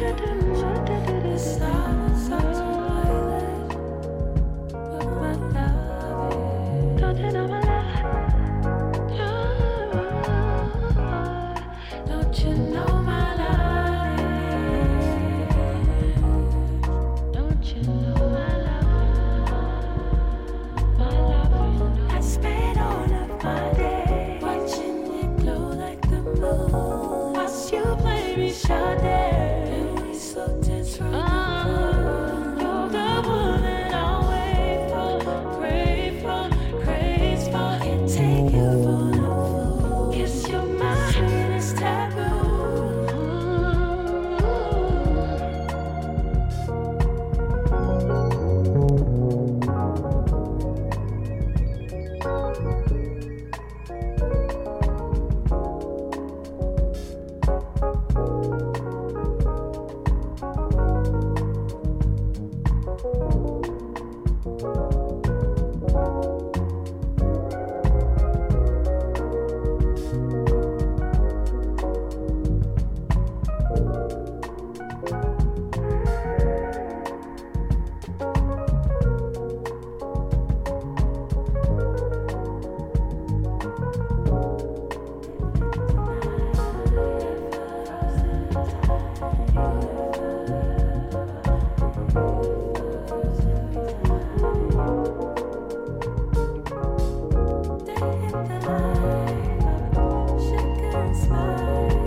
The stars are so violet, but my love is. Don't you know my love? Don't you know my love is? Don't you know my love? My love, I spent all of my day watching it glow like the moon. Watch you play me shut down.